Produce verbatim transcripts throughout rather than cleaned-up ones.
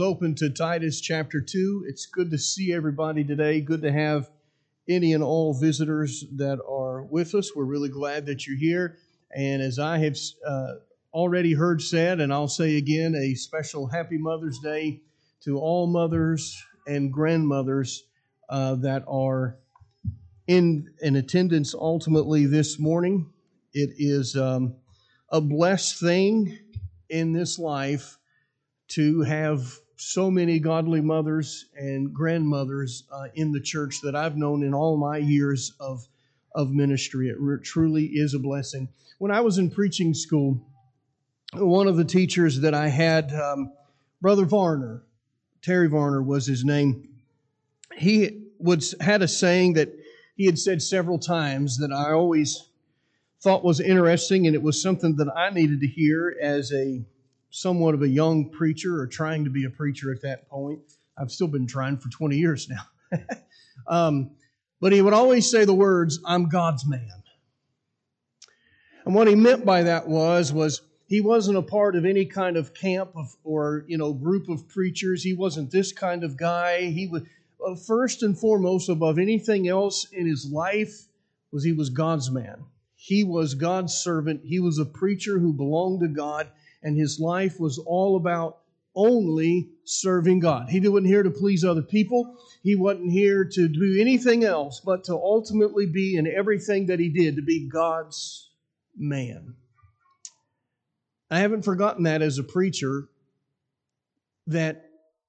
Open to Titus chapter two. It's good to see everybody today. Good to have any and all visitors that are with us. We're really glad that you're here. And as I have uh, already heard said, and I'll say again, a special happy Mother's Day to all mothers and grandmothers uh, that are in, in attendance ultimately this morning. It is um, a blessed thing in this life to have so many godly mothers and grandmothers uh, in the church that I've known in all my years of, of ministry. It re- truly is a blessing. When I was in preaching school, one of the teachers that I had, um, Brother Varner, Terry Varner was his name, he would had a saying that he had said several times that I always thought was interesting, and it was something that I needed to hear as a somewhat of a young preacher or trying to be a preacher at that point. I've still been trying for twenty years now. um, but he would always say the words, "I'm God's man." And what he meant by that was, was he wasn't a part of any kind of camp of, or, you know, group of preachers. He wasn't this kind of guy. He was, uh, first and foremost, above anything else in his life, was he was God's man. He was God's servant. He was a preacher who belonged to God. And his life was all about only serving God. He wasn't here to please other people. He wasn't here to do anything else, but to ultimately be in everything that he did, to be God's man. I haven't forgotten that as a preacher, that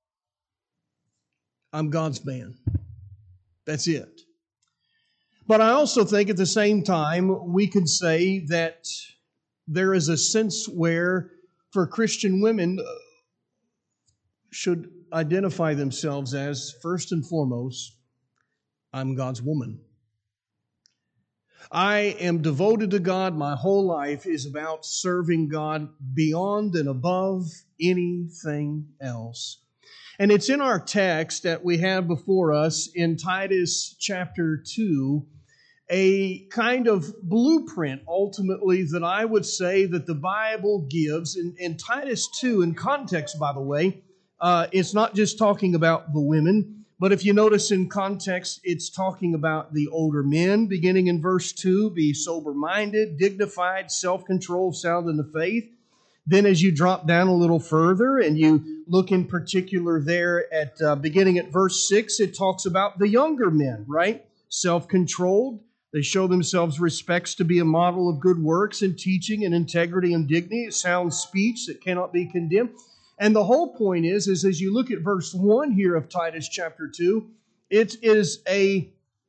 I'm God's man. That's it. But I also think at the same time, we could say that there is a sense where for Christian women should identify themselves as, first and foremost, I'm God's woman. I am devoted to God. My whole life is about serving God beyond and above anything else. And it's in our text that we have before us in Titus chapter two, a kind of blueprint, ultimately, that I would say that the Bible gives. In, in Titus two, in context, by the way, uh, it's not just talking about the women, but if you notice in context, it's talking about the older men, beginning in verse two, be sober-minded, dignified, self-controlled, sound in the faith. Then as you drop down a little further and you look in particular there at uh, beginning at verse six, it talks about the younger men, right? Self-controlled. They show themselves respects to be a model of good works and teaching and integrity and dignity, sound speech that cannot be condemned. And the whole point is, is as you look at verse one here of Titus chapter two, it is a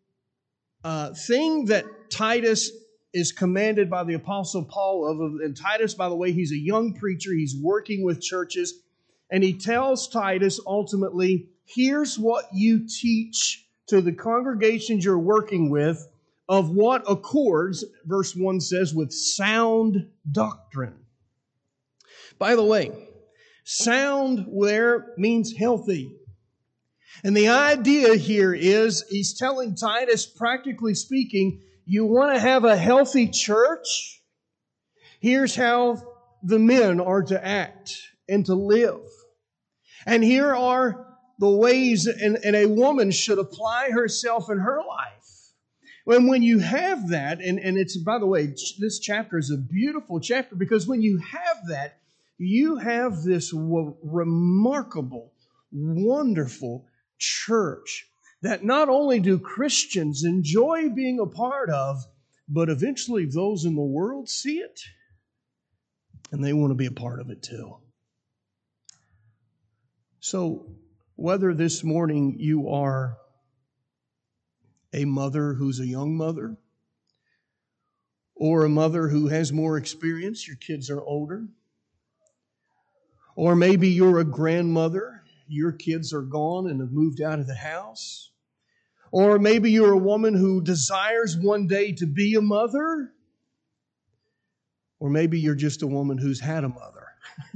uh, thing that Titus is commanded by the Apostle Paul of. And Titus, by the way, he's a young preacher. He's working with churches. And he tells Titus ultimately, here's what you teach to the congregations you're working with, of what accords, verse one says, with sound doctrine. By the way, sound there means healthy. And the idea here is, he's telling Titus, practically speaking, you want to have a healthy church? Here's how the men are to act and to live. And here are the ways and, and a woman should apply herself in her life. When, when you have that, and, and it's, by the way, this chapter is a beautiful chapter, because when you have that, you have this w- remarkable, wonderful church that not only do Christians enjoy being a part of, but eventually those in the world see it, and they want to be a part of it too. So, whether this morning you are a mother who's a young mother, or a mother who has more experience, your kids are older, or maybe you're a grandmother, your kids are gone and have moved out of the house, or maybe you're a woman who desires one day to be a mother, or maybe you're just a woman who's had a mother.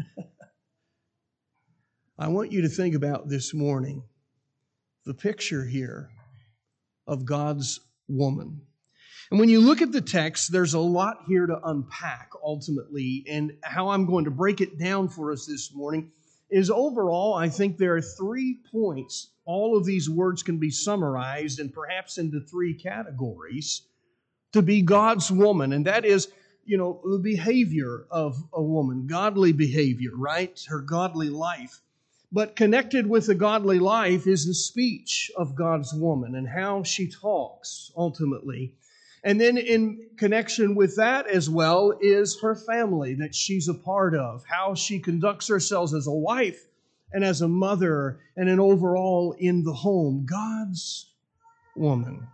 I want you to think about this morning the picture here of God's woman. And when you look at the text, there's a lot here to unpack ultimately, and how I'm going to break it down for us this morning is overall, I think there are three points. All of these words can be summarized and perhaps into three categories to be God's woman. And that is, you know, the behavior of a woman, godly behavior, right? Her godly life. But connected with the godly life is the speech of God's woman and how she talks ultimately. And then in connection with that as well is her family that she's a part of, how she conducts herself as a wife and as a mother and an overall in the home. God's woman.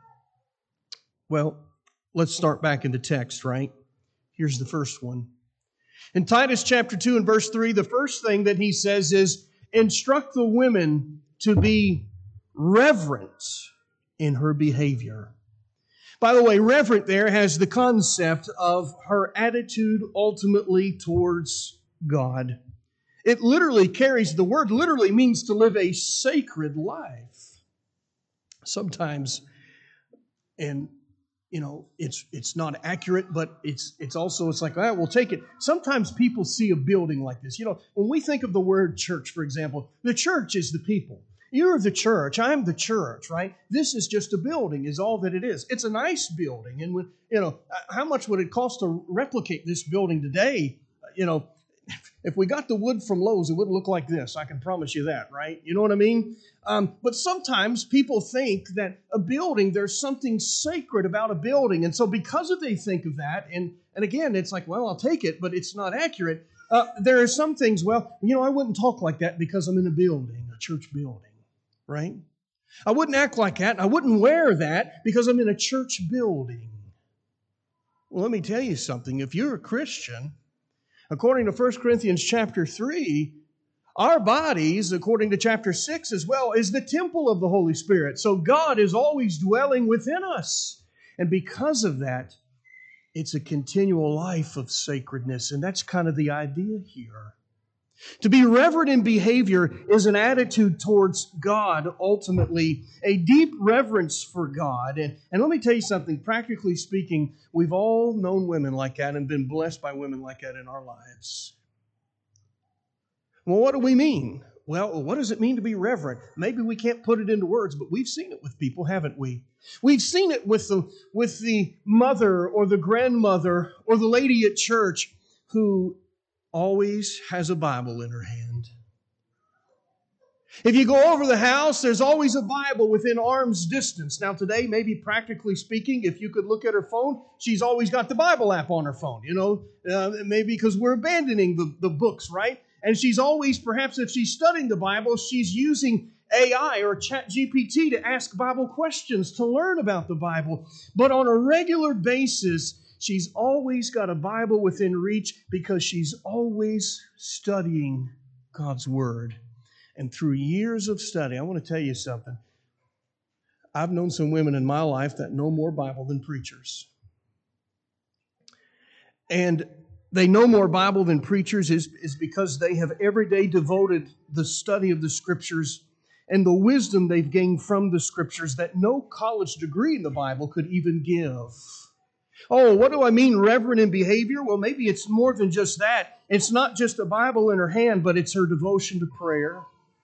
Well, let's start back in the text, right? Here's the first one. In Titus chapter two and verse three, the first thing that he says is, instruct the women to be reverent in her behavior. By the way, reverent there has the concept of her attitude ultimately towards God. It literally carries, the word literally means to live a sacred life. Sometimes, and you know, it's it's not accurate, but it's it's also, it's like, all right, we'll take it. Sometimes people see a building like this. You know, when we think of the word church, for example, the church is the people. You're the church. I'm the church, right? This is just a building is all that it is. It's a nice building. And, when, you know, how much would it cost to replicate this building today? You know, if we got the wood from Lowe's, it wouldn't look like this. I can promise you that, right? You know what I mean? Um, but sometimes people think that a building, there's something sacred about a building. And so because of they think of that, and, and again, it's like, well, I'll take it, but it's not accurate. Uh, there are some things, well, you know, I wouldn't talk like that because I'm in a building, a church building. Right? I wouldn't act like that. I wouldn't wear that because I'm in a church building. Well, let me tell you something. If you're a Christian, according to First Corinthians chapter three, our bodies, according to chapter six as well, is the temple of the Holy Spirit. So God is always dwelling within us. And because of that, it's a continual life of sacredness. And that's kind of the idea here. To be reverent in behavior is an attitude towards God, ultimately, a deep reverence for God. And, and let me tell you something, practically speaking, we've all known women like that and been blessed by women like that in our lives. Well, what do we mean? Well, what does it mean to be reverent? Maybe we can't put it into words, but we've seen it with people, haven't we? We've seen it with the, with the mother or the grandmother or the lady at church who always has a Bible in her hand. If you go over the house, there's always a Bible within arm's distance. Now today, maybe practically speaking, if you could look at her phone, she's always got the Bible app on her phone, you know, uh, maybe because we're abandoning the, the books, right? And she's always, perhaps if she's studying the Bible, she's using A I or Chat G P T to ask Bible questions, to learn about the Bible. But on a regular basis, she's always got a Bible within reach because she's always studying God's Word. And through years of study, I want to tell you something. I've known some women in my life that know more Bible than preachers. And they know more Bible than preachers is, is because they have every day devoted the study of the Scriptures and the wisdom they've gained from the Scriptures that no college degree in the Bible could even give. Oh, what do I mean reverent in behavior? Well, maybe it's more than just that. It's not just a Bible in her hand, but it's her devotion to prayer.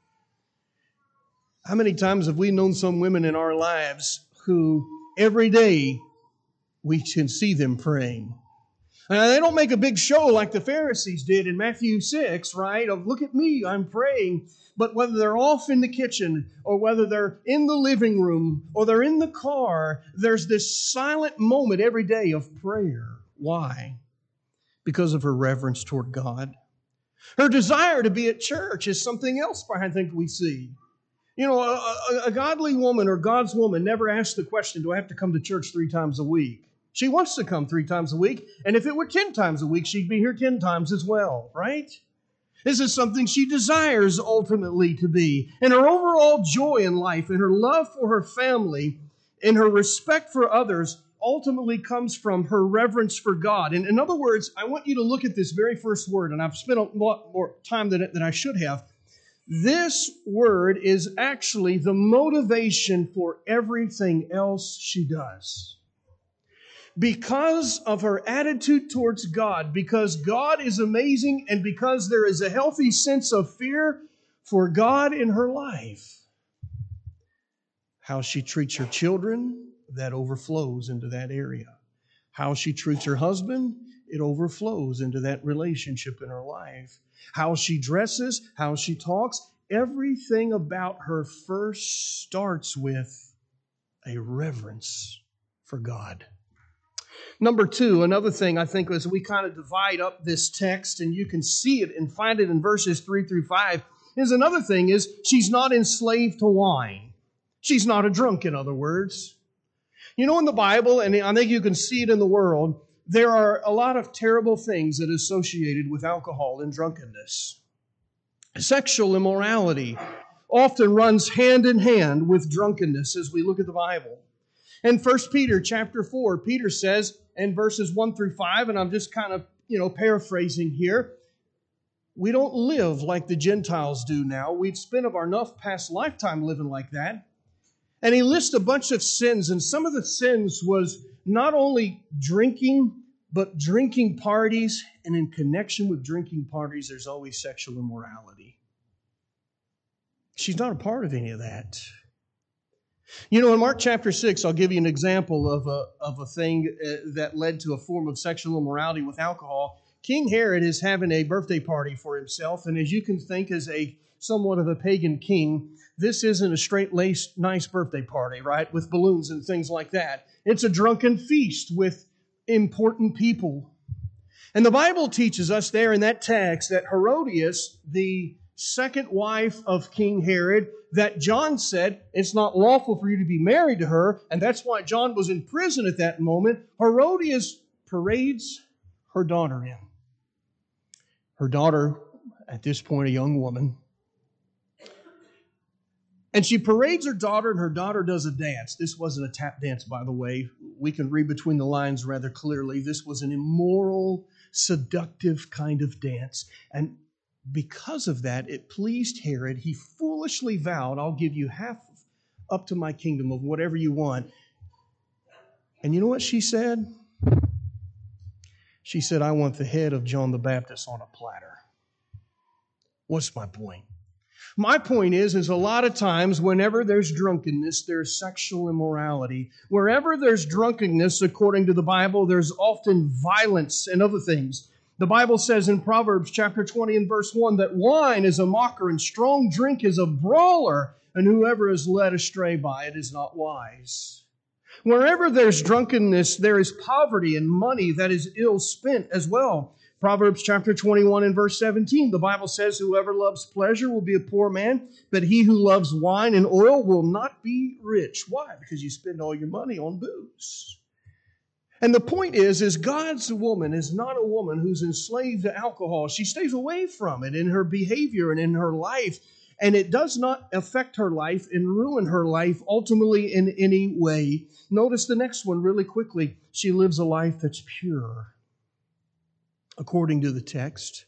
How many times have we known some women in our lives who every day we can see them praying? Now, they don't make a big show like the Pharisees did in Matthew six, right? Of look at me, I'm praying. But whether they're off in the kitchen or whether they're in the living room or they're in the car, there's this silent moment every day of prayer. Why? Because of her reverence toward God. Her desire to be at church is something else I think we see. You know, a, a, a godly woman or God's woman never asks the question, do I have to come to church three times a week? She wants to come three times a week, and if it were ten times a week, she'd be here ten times as well, right? This is something she desires ultimately to be. And her overall joy in life and her love for her family and her respect for others ultimately comes from her reverence for God. And in other words, I want you to look at this very first word, and I've spent a lot more time than, than I should have. This word is actually the motivation for everything else she does. because of her attitude towards God, because God is amazing, and because there is a healthy sense of fear for God in her life. How she treats her children, that overflows into that area. How she treats her husband, it overflows into that relationship in her life. How she dresses, how she talks, everything about her first starts with a reverence for God. Number two, another thing I think as we kind of divide up this text, and you can see it and find it in verses three through five, is another thing is she's not enslaved to wine. She's not a drunk, in other words. You know, in the Bible, and I think you can see it in the world, there are a lot of terrible things that are associated with alcohol and drunkenness. Sexual immorality often runs hand in hand with drunkenness as we look at the Bible. In First Peter chapter four, Peter says in verses one through five, and I'm just kind of, you know, paraphrasing here, we don't live like the Gentiles do now. We've spent of our enough past lifetime living like that. And he lists a bunch of sins, and some of the sins was not only drinking, but drinking parties, and in connection with drinking parties, there's always sexual immorality. She's not a part of any of that. You know, in Mark chapter six, I'll give you an example of a, of a thing uh, that led to a form of sexual immorality with alcohol. King Herod is having a birthday party for himself, and as you can think, as a somewhat of a pagan king, this isn't a straight-laced, nice birthday party, right, with balloons and things like that. It's a drunken feast with important people. And the Bible teaches us there in that text that Herodias, the second wife of King Herod, that John said it's not lawful for you to be married to her, and that's why John was in prison at that moment. Herodias parades her daughter in. Her daughter, at this point a young woman, and she parades her daughter, and her daughter does a dance. This wasn't a tap dance, by the way. We can read between the lines rather clearly. This was an immoral, seductive kind of dance. And because of that, it pleased Herod. He foolishly vowed, I'll give you half up to my kingdom of whatever you want. And you know what she said? She said, I want the head of John the Baptist on a platter. What's my point? My point is, is a lot of times whenever there's drunkenness, there's sexual immorality. Wherever there's drunkenness, according to the Bible, there's often violence and other things. The Bible says in Proverbs chapter twenty and verse one that wine is a mocker and strong drink is a brawler, and whoever is led astray by it is not wise. Wherever there's drunkenness, there is poverty and money that is ill spent as well. Proverbs chapter twenty-one and verse seventeen, the Bible says, whoever loves pleasure will be a poor man, but he who loves wine and oil will not be rich. Why? Because you spend all your money on booze. And the point is, is God's woman is not a woman who's enslaved to alcohol. She stays away from it in her behavior and in her life, and it does not affect her life and ruin her life ultimately in any way. Notice the next one really quickly. She lives a life that's pure, according to the text.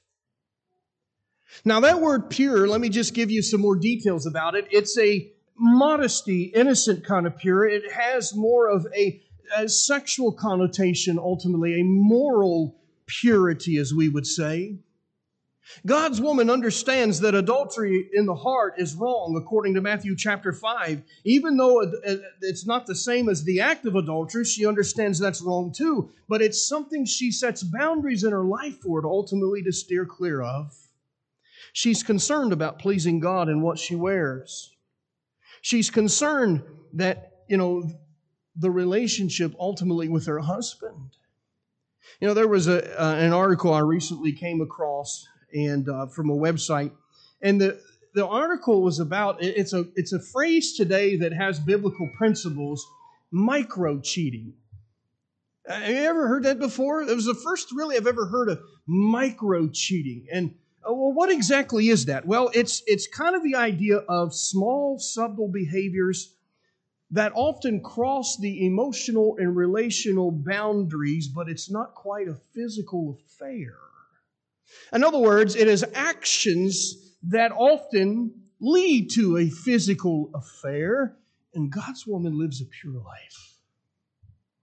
Now that word pure, let me just give you some more details about it. It's a modesty, innocent kind of pure. It has more of a, a sexual connotation, ultimately, a moral purity, as we would say. God's woman understands that adultery in the heart is wrong, according to Matthew chapter five. Even though it's not the same as the act of adultery, she understands that's wrong too. But it's something she sets boundaries in her life for it ultimately to steer clear of. She's concerned about pleasing God in what she wears. She's concerned that, you know, the relationship ultimately with her husband. You know, there was a uh, an article I recently came across and uh, from a website, and the the article was about it's a it's a phrase today that has biblical principles: micro cheating. Have you ever heard that before? It was the first really I've ever heard of micro cheating. And uh, well, what exactly is that? Well, it's it's kind of the idea of small, subtle behaviors that often cross the emotional and relational boundaries, but it's not quite a physical affair. In other words, it is actions that often lead to a physical affair, and God's woman lives a pure life.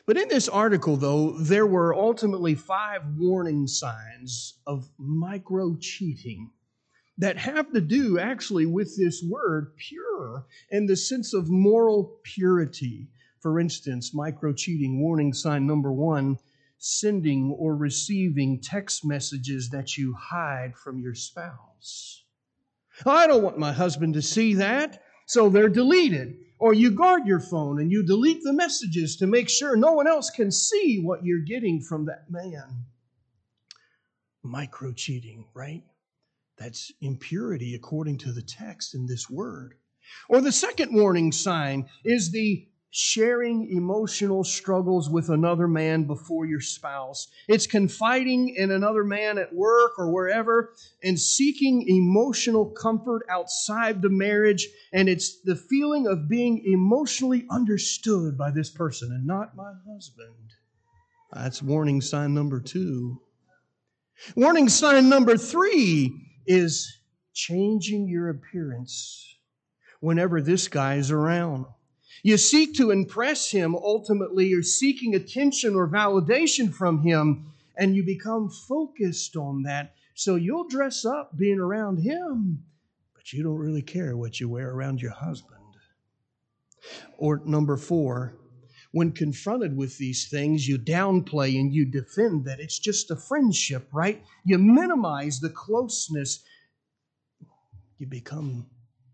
But in this article, though, there were ultimately five warning signs of micro-cheating that have to do actually with this word pure in the sense of moral purity. For instance, micro-cheating warning sign number one, sending or receiving text messages that you hide from your spouse. I don't want my husband to see that, so they're deleted. Or you guard your phone and you delete the messages to make sure no one else can see what you're getting from that man. Micro-cheating, right? That's impurity according to the text in this word. Or the second warning sign is the sharing emotional struggles with another man before your spouse. It's confiding in another man at work or wherever and seeking emotional comfort outside the marriage. And it's the feeling of being emotionally understood by this person and not my husband. That's warning sign number two. Warning sign number three is changing your appearance whenever this guy is around. You seek to impress him. Ultimately, you're seeking attention or validation from him, and you become focused on that. So you'll dress up being around him, but you don't really care what you wear around your husband. Or number four, when confronted with these things, you downplay and you defend that it's just a friendship, right? You minimize the closeness. You become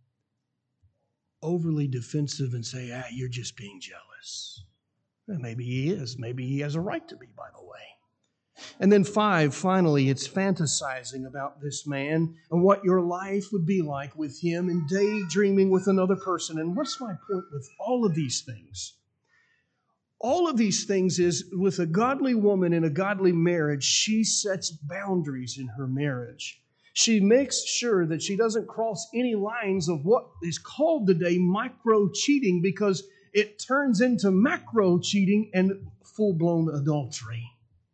overly defensive and say, ah, you're just being jealous. Well, maybe he is. Maybe he has a right to be, by the way. And then five, finally, it's fantasizing about this man and what your life would be like with him and daydreaming with another person. And what's my point with all of these things? All of these things is with a godly woman in a godly marriage, she sets boundaries in her marriage. She makes sure that she doesn't cross any lines of what is called today micro-cheating, because it turns into macro-cheating and full-blown adultery.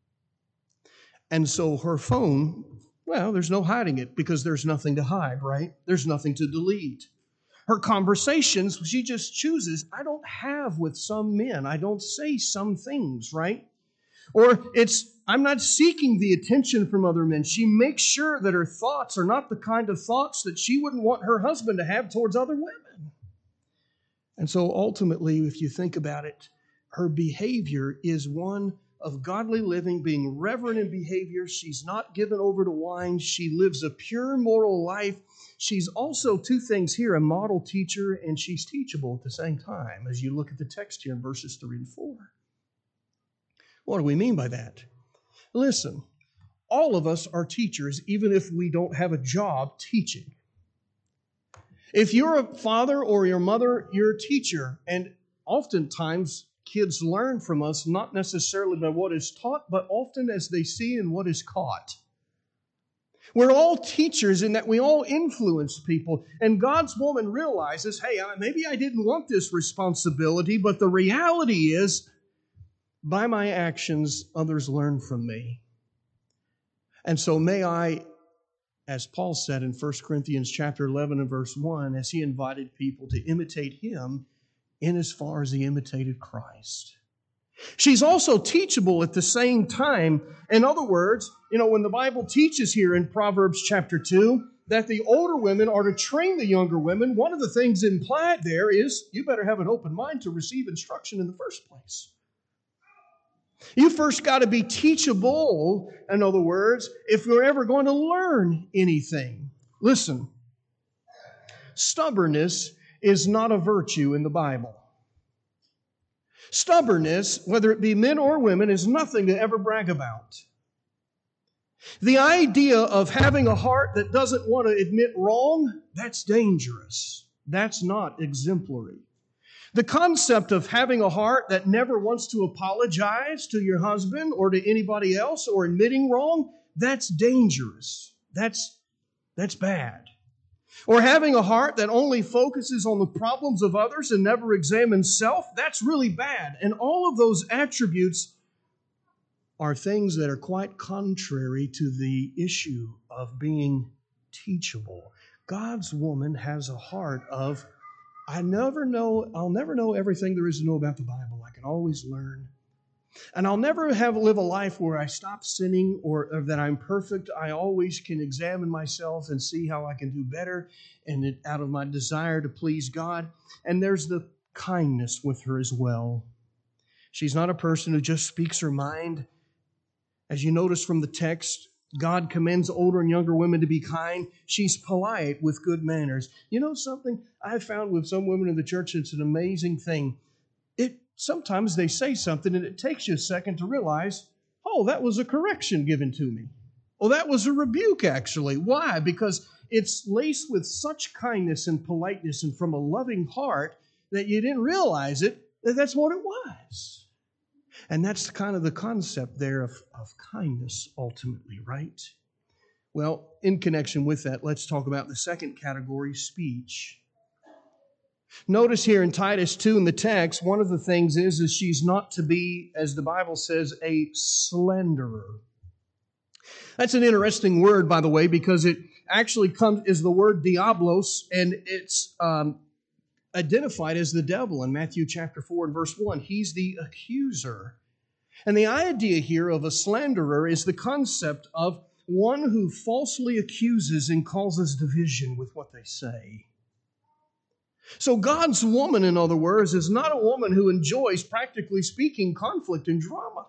And so her phone, well, there's no hiding it because there's nothing to hide, right? There's nothing to delete. Her conversations, she just chooses, I don't have with some men. I don't say some things, right? Or it's, I'm not seeking the attention from other men. She makes sure that her thoughts are not the kind of thoughts that she wouldn't want her husband to have towards other women. And so ultimately, if you think about it, her behavior is one of godly living, being reverent in behavior. She's not given over to wine. She lives a pure moral life. She's also, two things here, a model teacher, and she's teachable at the same time, as you look at the text here in verses three and four. What do we mean by that? Listen, all of us are teachers, even if we don't have a job teaching. If you're a father or your mother, you're a teacher. And oftentimes, kids learn from us, not necessarily by what is taught, but often as they see in what is caught. We're all teachers in that we all influence people. And God's woman realizes, hey, maybe I didn't want this responsibility, but the reality is, by my actions, others learn from me. And so may I, as Paul said in First Corinthians chapter eleven and verse one, as he invited people to imitate him in as far as he imitated Christ. She's also teachable at the same time. In other words, you know, when the Bible teaches here in Proverbs chapter two that the older women are to train the younger women, one of the things implied there is you better have an open mind to receive instruction in the first place. You first got to be teachable, in other words, if you're ever going to learn anything. Listen, stubbornness is not a virtue in the Bible. Stubbornness, whether it be men or women, is nothing to ever brag about. The idea of having a heart that doesn't want to admit wrong, that's dangerous. That's not exemplary. The concept of having a heart that never wants to apologize to your husband or to anybody else or admitting wrong, that's dangerous. That's, that's bad. Or having a heart that only focuses on the problems of others and never examines self, that's really bad. And all of those attributes are things that are quite contrary to the issue of being teachable. God's woman has a heart of, I never know, I'll never know everything there is to know about the Bible. I can always learn. And I'll never have live a life where I stop sinning or, or that I'm perfect. I always can examine myself and see how I can do better, and it, out of my desire to please God. And there's the kindness with her as well. She's not a person who just speaks her mind. As you notice from the text, God commends older and younger women to be kind. She's polite with good manners. You know something I've found with some women in the church, it's an amazing thing. It sometimes they say something and it takes you a second to realize, oh, that was a correction given to me. Oh, that was a rebuke, actually. Why? Because it's laced with such kindness and politeness and from a loving heart that you didn't realize it, that that's what it was. And that's kind of the concept there of, of kindness ultimately, right? Well, in connection with that, let's talk about the second category, speech. Notice here in Titus two in the text, one of the things is, is she's not to be, as the Bible says, a slanderer. That's an interesting word, by the way, because it actually comes is the word diablos, and it's um, identified as the devil in Matthew chapter four and verse one. He's the accuser. And the idea here of a slanderer is the concept of one who falsely accuses and causes division with what they say. So God's woman, in other words, is not a woman who enjoys, practically speaking, conflict and drama.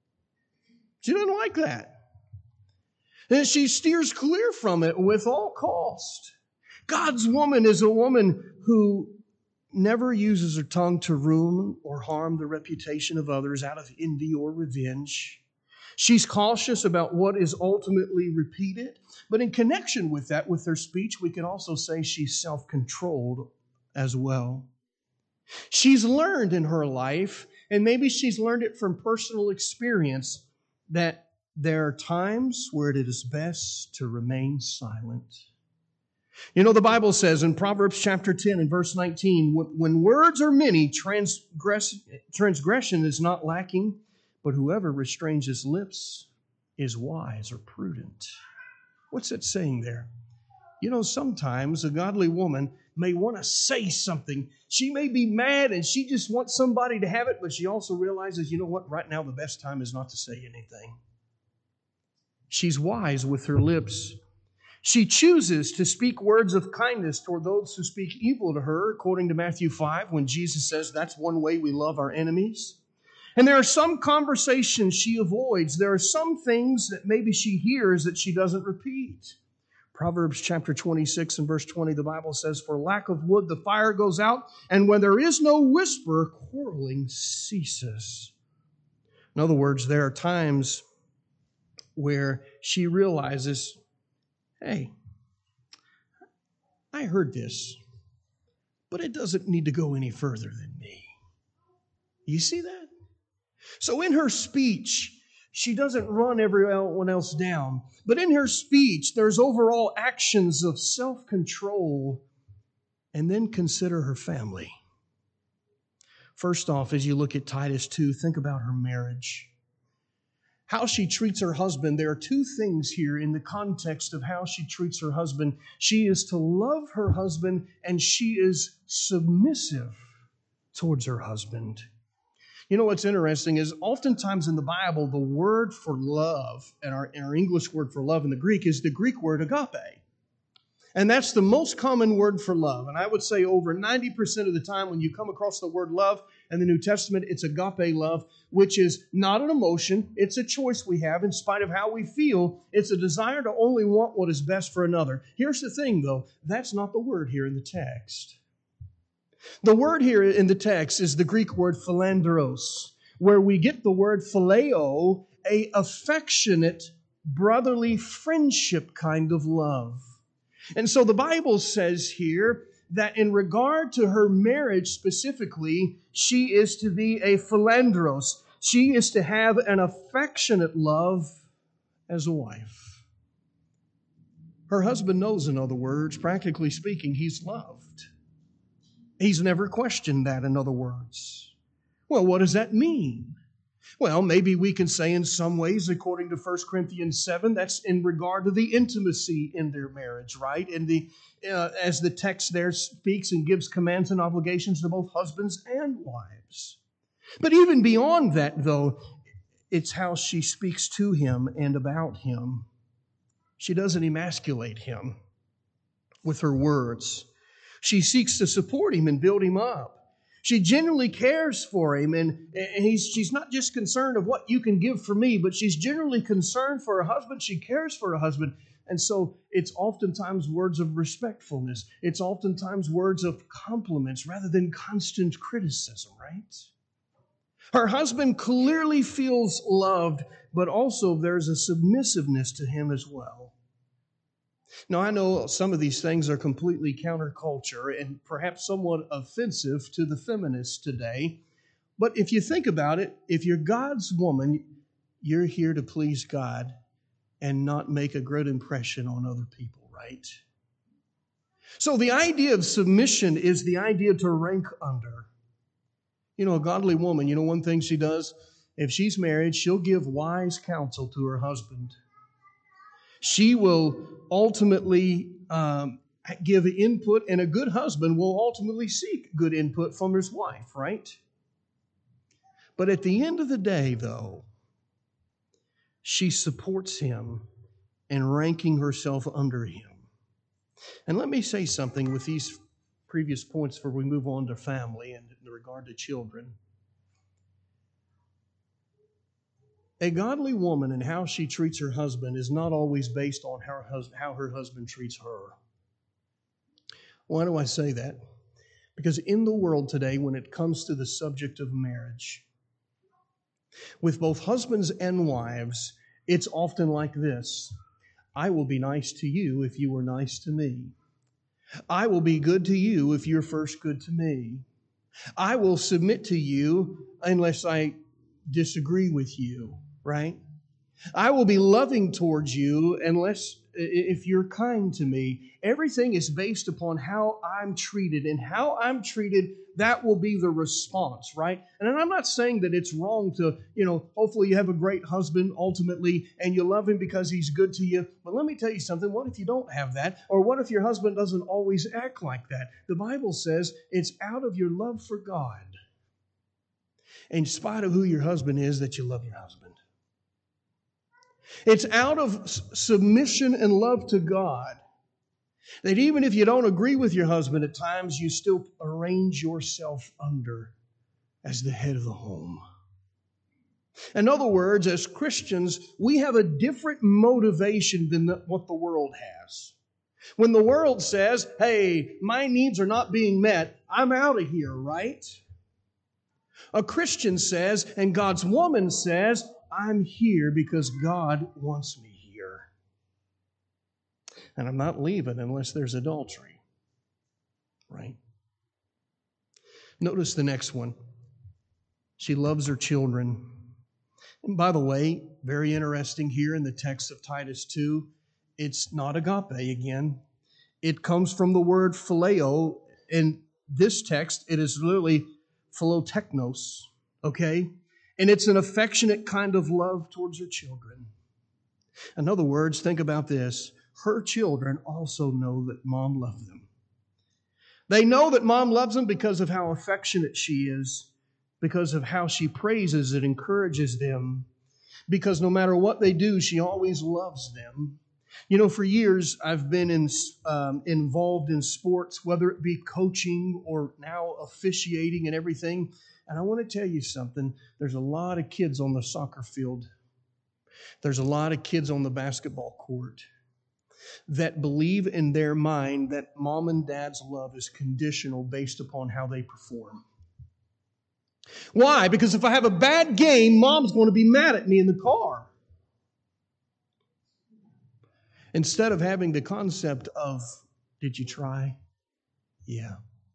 She doesn't like that. And she steers clear from it with all cost. God's woman is a woman who never uses her tongue to ruin or harm the reputation of others out of envy or revenge. She's cautious about what is ultimately repeated. But in connection with that, with her speech, we can also say she's self-controlled as well. She's learned in her life, and maybe she's learned it from personal experience, that there are times where it is best to remain silent. You know, the Bible says in Proverbs chapter ten and verse nineteen, when words are many, transgress, transgression is not lacking, but whoever restrains his lips is wise or prudent. What's it saying there? You know, sometimes a godly woman may want to say something. She may be mad and she just wants somebody to have it, but she also realizes, you know what, right now the best time is not to say anything. She's wise with her lips. She chooses to speak words of kindness toward those who speak evil to her, according to Matthew five, when Jesus says that's one way we love our enemies. And there are some conversations she avoids. There are some things that maybe she hears that she doesn't repeat. Proverbs chapter twenty-six and verse twenty, the Bible says, for lack of wood the fire goes out, and when there is no whisper, quarreling ceases. In other words, there are times where she realizes, hey, I heard this, but it doesn't need to go any further than me. You see that? So in her speech, she doesn't run everyone else down, but in her speech, there's overall actions of self-control, and then consider her family. First off, as you look at Titus two, think about her marriage. How she treats her husband. There are two things here in the context of how she treats her husband. She is to love her husband, and she is submissive towards her husband. You know what's interesting is oftentimes in the Bible, the word for love, and our, our English word for love in the Greek, is the Greek word agape. And that's the most common word for love. And I would say over ninety percent of the time when you come across the word love in the New Testament, it's agape love, which is not an emotion. It's a choice we have in spite of how we feel. It's a desire to only want what is best for another. Here's the thing, though. That's not the word here in the text. The word here in the text is the Greek word philandros, where we get the word phileo, a affectionate, brotherly friendship kind of love. And so the Bible says here that in regard to her marriage specifically, she is to be a philandros. She is to have an affectionate love as a wife. Her husband knows, in other words, practically speaking, he's loved. He's never questioned that, in other words. Well, what does that mean? Well, maybe we can say in some ways, according to First Corinthians seven, that's in regard to the intimacy in their marriage, right? And the uh, as the text there speaks and gives commands and obligations to both husbands and wives. But even beyond that, though, it's how she speaks to him and about him. She doesn't emasculate him with her words. She seeks to support him and build him up. She genuinely cares for him, and, and he's, she's not just concerned of what you can give for me, but she's generally concerned for her husband. She cares for her husband. And so it's oftentimes words of respectfulness. It's oftentimes words of compliments rather than constant criticism, right? Her husband clearly feels loved, but also there's a submissiveness to him as well. Now, I know some of these things are completely counterculture and perhaps somewhat offensive to the feminists today. But if you think about it, if you're God's woman, you're here to please God and not make a good impression on other people, right? So the idea of submission is the idea to rank under. You know, a godly woman, you know one thing she does? If she's married, she'll give wise counsel to her husband. She will ultimately um, give input, and a good husband will ultimately seek good input from his wife, right? But at the end of the day, though, she supports him in ranking herself under him. And let me say something with these previous points before we move on to family and in regard to children. A godly woman and how she treats her husband is not always based on how her, hus- how her husband treats her. Why do I say that? Because in the world today, when it comes to the subject of marriage, with both husbands and wives, it's often like this. I will be nice to you if you were nice to me. I will be good to you if you're first good to me. I will submit to you unless I disagree with you, right? I will be loving towards you unless if you're kind to me. Everything is based upon how I'm treated, and how I'm treated, that will be the response, right? And I'm not saying that it's wrong to, you know, hopefully you have a great husband ultimately and you love him because he's good to you. But let me tell you something. What if you don't have that? Or what if your husband doesn't always act like that? The Bible says it's out of your love for God, in spite of who your husband is, that you love your husband. It's out of submission and love to God that even if you don't agree with your husband at times, you still arrange yourself under as the head of the home. In other words, as Christians, we have a different motivation than the, what the world has. When the world says, hey, my needs are not being met, I'm out of here, right? A Christian says, and God's woman says, I'm here because God wants me here. And I'm not leaving unless there's adultery. Right? Notice the next one. She loves her children. And by the way, very interesting here in the text of Titus two, it's not agape again. It comes from the word phileo. In this text, it is literally philotechnos. Okay? And it's an affectionate kind of love towards her children. In other words, think about this. Her children also know that mom loves them. They know that mom loves them because of how affectionate she is, because of how she praises and encourages them, because no matter what they do, she always loves them. You know, for years, I've been in, um, involved in sports, whether it be coaching or now officiating and everything. And I want to tell you something. There's a lot of kids on the soccer field. There's a lot of kids on the basketball court that believe in their mind that mom and dad's love is conditional based upon how they perform. Why? Because if I have a bad game, mom's going to be mad at me in the car. Instead of having the concept of, did you try? Yeah.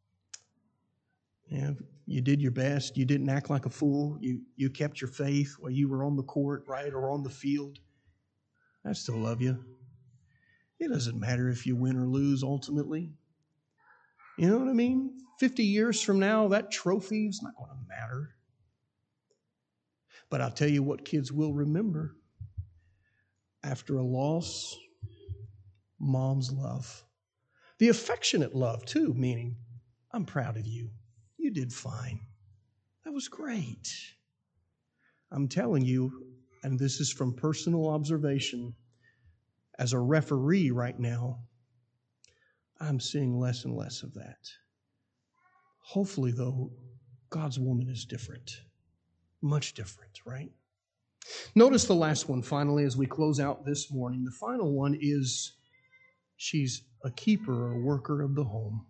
Yeah, you did your best. You didn't act like a fool. You you kept your faith while you were on the court, right, or on the field. I still love you. It doesn't matter if you win or lose ultimately. You know what I mean? Fifty years from now, that trophy is not going to matter. But I'll tell you what kids will remember. After a loss, mom's love. The affectionate love, too, meaning, I'm proud of you. You did fine. That was great. I'm telling you, and this is from personal observation, as a referee right now, I'm seeing less and less of that. Hopefully, though, God's woman is different. Much different, right? Notice the last one, finally, as we close out this morning. The final one is she's a keeper or worker of the home.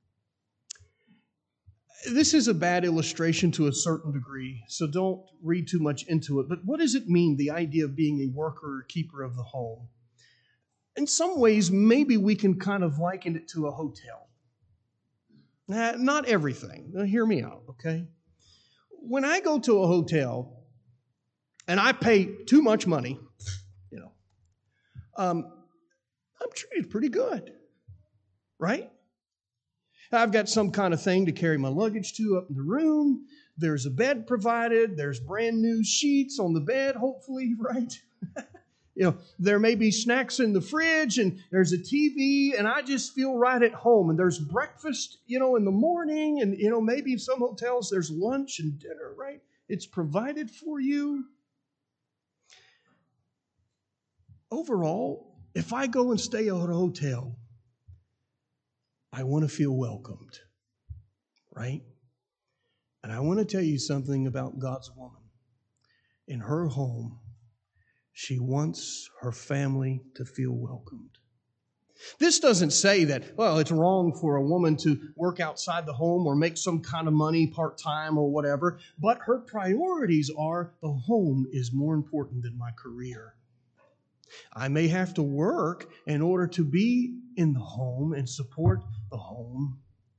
This is a bad illustration to a certain degree, so don't read too much into it. But what does it mean, the idea of being a worker or keeper of the home? In some ways, maybe we can kind of liken it to a hotel. Nah, not everything. Now, hear me out, okay? When I go to a hotel and I pay too much money, you know, um, I'm treated pretty good, right? I've got some kind of thing to carry my luggage to up in the room. There's a bed provided. There's brand new sheets on the bed, hopefully, right? You know, there may be snacks in the fridge, and there's a T V, and I just feel right at home. And there's breakfast, you know, in the morning, and, you know, maybe in some hotels there's lunch and dinner, right? It's provided for you. Overall, if I go and stay at a hotel, I want to feel welcomed, right? And I want to tell you something about God's woman. In her home, she wants her family to feel welcomed. This doesn't say that, well, it's wrong for a woman to work outside the home or make some kind of money part-time or whatever, but her priorities are the home is more important than my career. I may have to work in order to be in the home and support the home.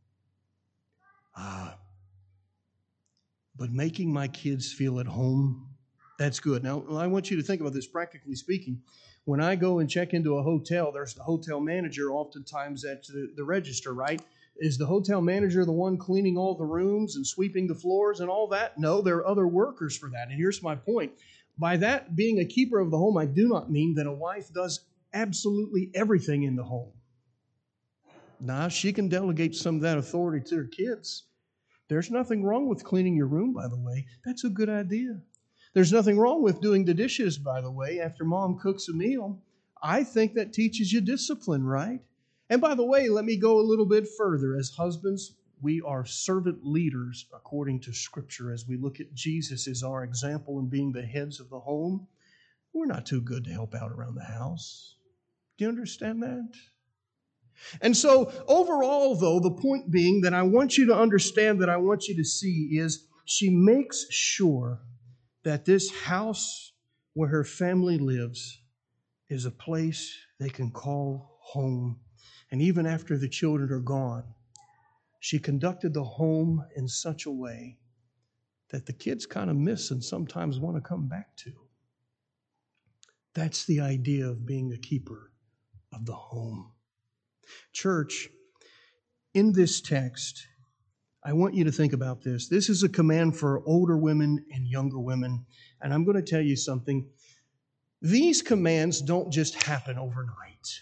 Ah, but making my kids feel at home, that's good. Now, I want you to think about this practically speaking. When I go and check into a hotel, there's the hotel manager oftentimes at the, the register, right? Is the hotel manager the one cleaning all the rooms and sweeping the floors and all that? No, there are other workers for that. And here's my point. By that being a keeper of the home, I do not mean that a wife does absolutely everything in the home. Now, she can delegate some of that authority to her kids. There's nothing wrong with cleaning your room, by the way. That's a good idea. There's nothing wrong with doing the dishes, by the way, after mom cooks a meal. I think that teaches you discipline, right? And by the way, let me go a little bit further. As husbands, we are servant leaders according to Scripture. As we look at Jesus as our example in being the heads of the home, we're not too good to help out around the house. Do you understand that? And so overall, though, the point being that I want you to understand, that I want you to see, is she makes sure that this house where her family lives is a place they can call home. And even after the children are gone, she conducted the home in such a way that the kids kind of miss and sometimes want to come back to. That's the idea of being a keeper of the home. Church, in this text, I want you to think about this. This is a command for older women and younger women. And I'm going to tell you something. These commands don't just happen overnight.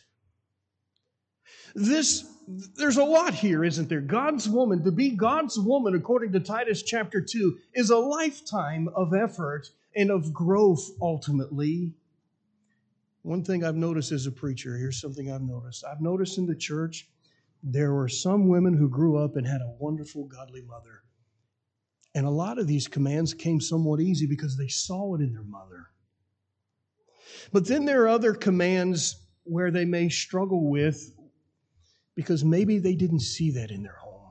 This, there's a lot here, isn't there? God's woman, to be God's woman, according to Titus chapter two, is a lifetime of effort and of growth ultimately. One thing I've noticed as a preacher, here's something I've noticed. I've noticed in the church, there were some women who grew up and had a wonderful, godly mother. And a lot of these commands came somewhat easy because they saw it in their mother. But then there are other commands where they may struggle with because maybe they didn't see that in their home.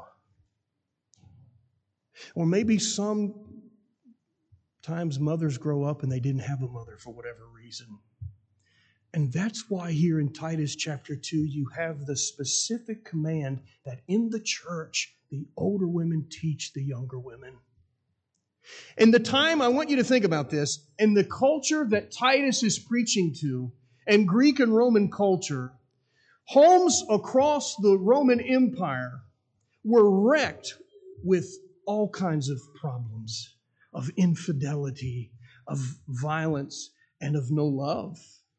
Or maybe sometimes mothers grow up and they didn't have a mother for whatever reason. And that's why here in Titus chapter two, you have the specific command that in the church, the older women teach the younger women. In the time, I want you to think about this, in the culture that Titus is preaching to, and Greek and Roman culture, homes across the Roman Empire were wrecked with all kinds of problems, of infidelity, of violence, and of no love.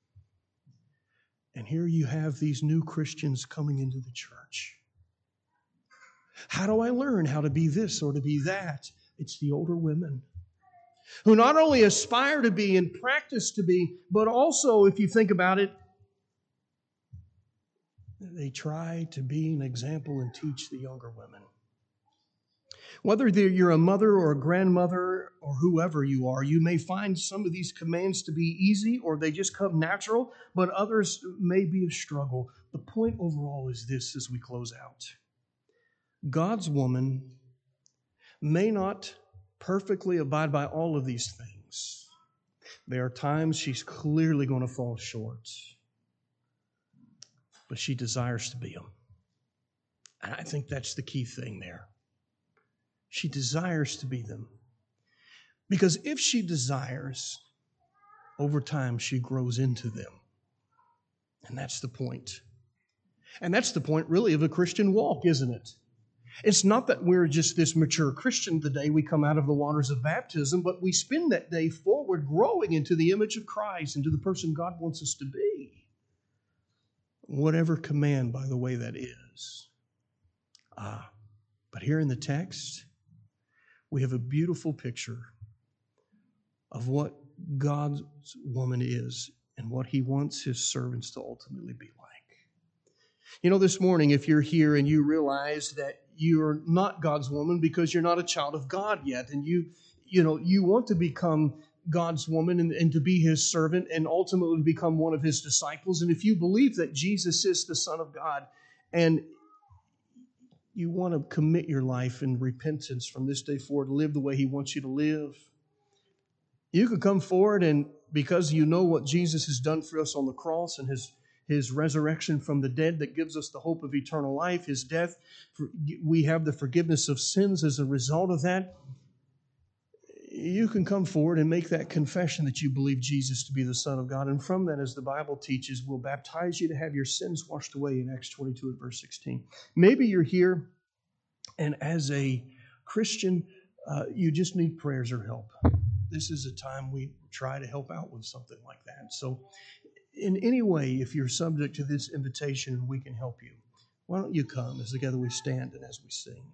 And here you have these new Christians coming into the church. How do I learn how to be this or to be that? It's the older women who not only aspire to be and practice to be, but also, if you think about it, they try to be an example and teach the younger women. Whether you're a mother or a grandmother or whoever you are, you may find some of these commands to be easy or they just come natural, but others may be a struggle. The point overall is this as we close out. God's woman may not perfectly abide by all of these things. There are times she's clearly going to fall short, but she desires to be them. And I think that's the key thing there. She desires to be them. Because if she desires, over time she grows into them. And that's the point. And that's the point really of a Christian walk, isn't it? It's not that we're just this mature Christian the day we come out of the waters of baptism, but we spend that day forward growing into the image of Christ, into the person God wants us to be. Whatever command, by the way, that is. Ah, but here in the text, we have a beautiful picture of what God's woman is and what He wants His servants to ultimately be like. You know, this morning, if you're here and you realize that you're not God's woman because you're not a child of God yet, and you, you know, you want to become God's woman and, and to be His servant and ultimately become one of His disciples, and if you believe that Jesus is the Son of God and you want to commit your life in repentance from this day forward, live the way He wants you to live, you can come forward, and because you know what Jesus has done for us on the cross and His His resurrection from the dead that gives us the hope of eternal life, His death, we have the forgiveness of sins as a result of that. You can come forward and make that confession that you believe Jesus to be the Son of God. And from that, as the Bible teaches, we'll baptize you to have your sins washed away in Acts twenty-two and verse sixteen. Maybe you're here, and as a Christian, uh, you just need prayers or help. This is a time we try to help out with something like that. So in any way, if you're subject to this invitation, we can help you. Why don't you come as together we stand and as we sing.